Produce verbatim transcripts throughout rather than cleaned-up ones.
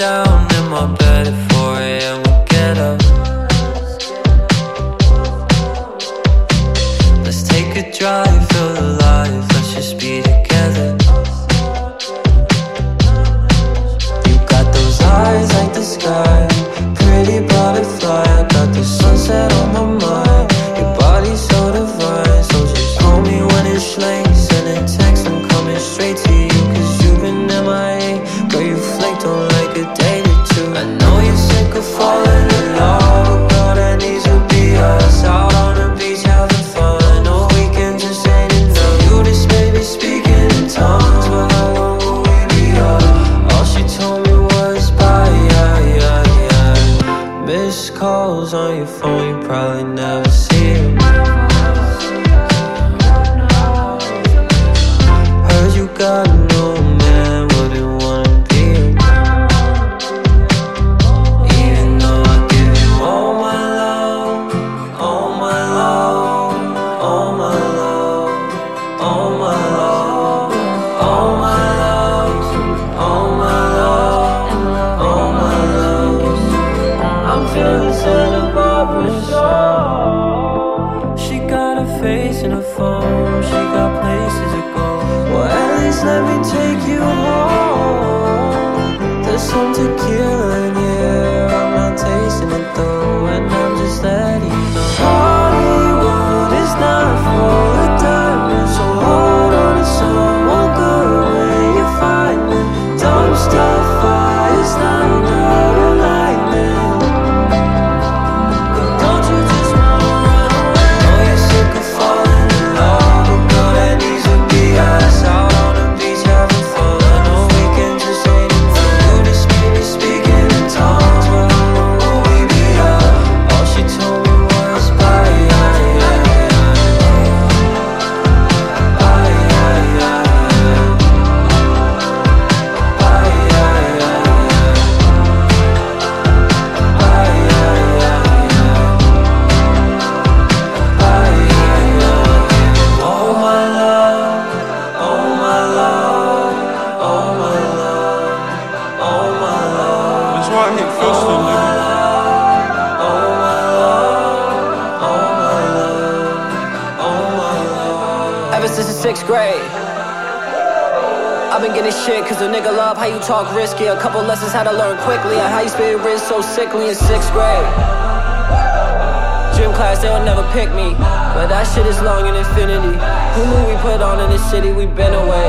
down in my bed at four a m we get up. Let's take a drive, feel alive, let's just be together. You got those eyes like the sky, pretty butterfly. I got the sunset on my mind, your body's so divine. So just call me when it's late, send a text, I'm coming straight to you. Cause you've been M I A, girl, you flaked on like a day or two. I know you're sick of falling in love, but girl, that needs to be us. Out on the beach having fun, no weekend just ain't enough. You just made me speaking in tongues, but how long will we be up? All she told me was bye, yeah, yeah, yeah. Missed calls on your phone, you probably never see them. Heard you got a new man, wouldn't wanna be him. Even though I give you all my love, all my love, all my love, all my love, all my love, all my love, all my love. I'm feeling Santa Barbara show. She got a face in her phone, she got places to go. Well, at least let me take you home. There's some tequila in here, I'm not tasting it though, and I'm just letting you know Hollywood is not full of diamonds, so hold on to someone good when you find them. Don't start fires, not out of alignment. Don't you just wanna run away? I know you're sick of falling in love, but girl, that needs to be us. Out on the beach having fun, no weekend just ain't enough. You just made me speaking in tongues, but how long will we be up? All she told me was bye, yeah, yeah, yeah. Bye, yeah, yeah, yeah. Bye, yeah, yeah, yeah. Bye, yeah, yeah, yeah. Bye, yeah, yeah. Oh my love, oh my love, oh my love, oh my love. That's why I hit first on you. Ever since the sixth grade, I've been getting shit cause a nigga love how you talk risky. A couple lessons how to learn quickly on how you spit wrist so sickly in sixth grade. Gym class, they'll never pick me, but that shit is long in infinity. Who knew we put on in this city, we been away.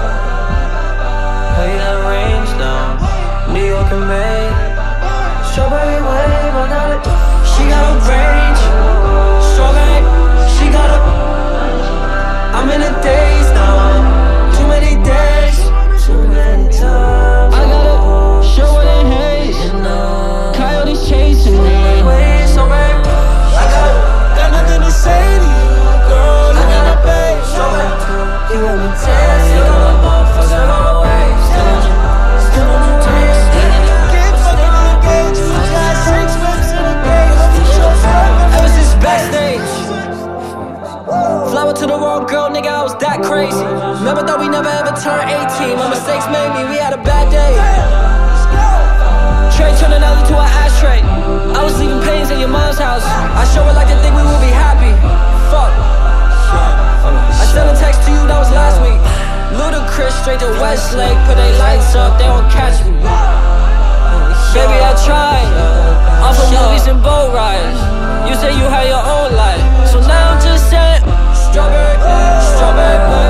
Lay that range down, New York and May. Strawberry wave, I got it. She got a range, strawberry, she got a. I'm in a daze now, too many days, too many times. I got a show it in haze, coyotes chasing me. Wait, so babe, I got, got nothing to say to you, girl. I got a babe, strawberry too. You want me to still on my motherfucker, on my way. Still on you, still on you, taste. Can't fucking engage, you got six whips in a gate. Ever since backstage, flower to the wrong girl, nigga, I was that crazy. Never thought we never ever turn eighteen. My mistakes made me, we had a bad day. Trey turned an alley to an ashtray. I was leaving pains at your mom's house. I show her like to think we would be happy. Fuck. I sent a text to you, that was last week. Ludacris straight to Westlake, put they lights up, they won't catch me. Baby, I tried. Off of movies and boat rides. You say you had your own life, so now I'm just saying, strawberry, strawberry,